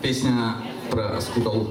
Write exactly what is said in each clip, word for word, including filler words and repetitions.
Песня про скуталу.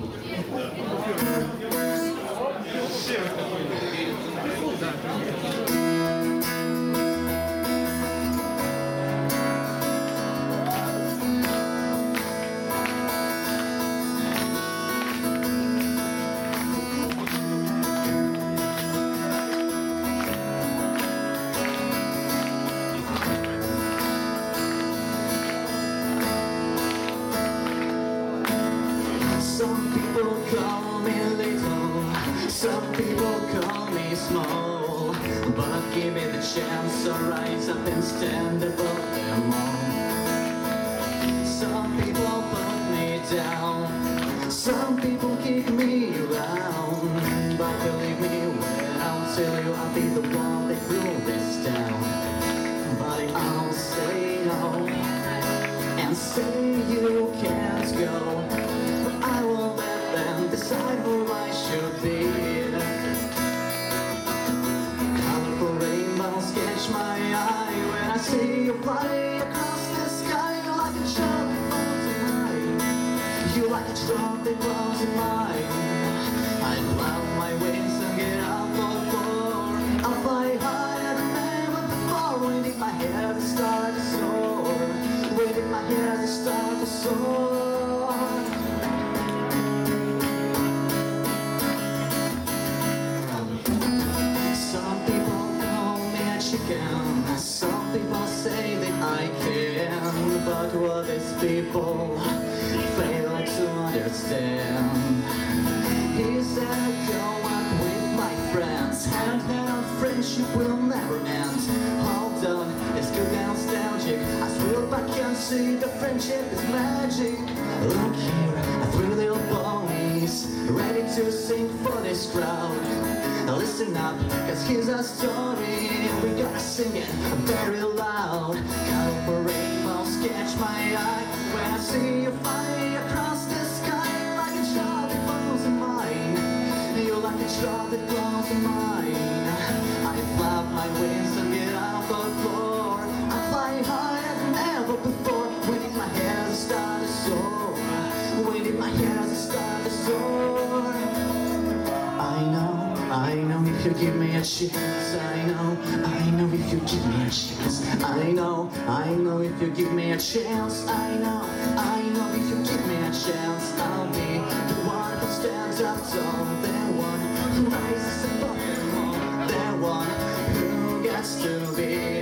Some people call me little, some people call me small, but give me the chance to rise up and stand above them all. Some people put me down, some people kick me around, but believe me when I'll tell you I'll be the one that rule this town. But I'll say no and say you can't go. I will let them decide who I should be. Colorful rainbows catch my eye when I see you fly across the sky. You like a child that falls in mine. You like a drop that falls in mine. I flap my wings and get up on the floor. I'll fly higher than ever before. Waiting my hair to start to soar. Waiting my hair to start to soar. Some people say that I can, but what these people fail to understand is that go out with my friends, hand in hand, friendship will never end. Hold on, it's good nostalgic. I thrill back and see the friendship is magic. Look here, three little boys ready to sing for this crowd. Now listen up, cause here's our story. We gotta sing it very loud. Colorful rainbows catch my eye when I see you fly across the sky. Like a child that falls in mine. You're like a child that falls in mine. I flap my wings and get off the floor. I fly higher than ever before. Waiting my hair to start to soar. Waiting my hair to start to soar. I know, I know if you give me a chance. I know, I know if you give me a chance. I know, I know if you give me a chance. I know, I know if you give me a chance. I'll be the one who stands up tall. The one who rises above them all. The one who gets to be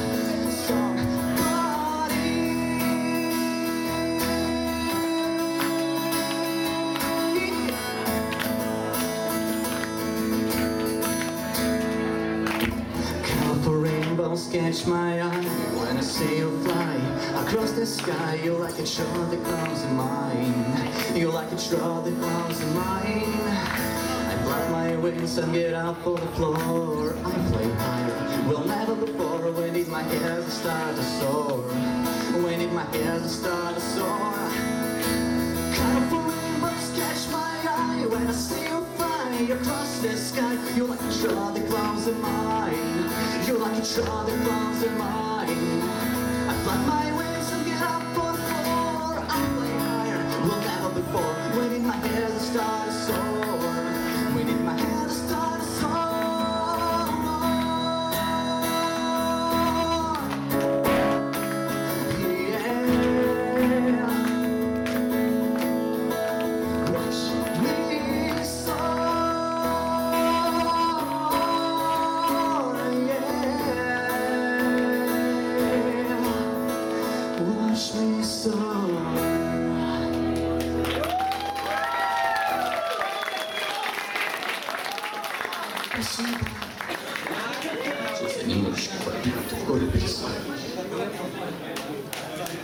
catch my eye when I see you fly across the sky. You're like a child that comes in mine. You're like a child that comes in mine. I flap my wings and get up on the floor. I play higher, well never before. We need my hair to start to soar. We need my hair to start to soar. Colorful rainbows catch my eye when I see you fly across the sky. You're like a child that comes in mine. You're like a child that falls in mine. I flap my wings and get up on the floor. I play higher, well never before. Waiting my hair to start to soar. Waiting my hair to start to soar. Yeah. Watch me soar. Watch me soar. Спасибо. Сейчас я немножечко попью, в коре пересадку.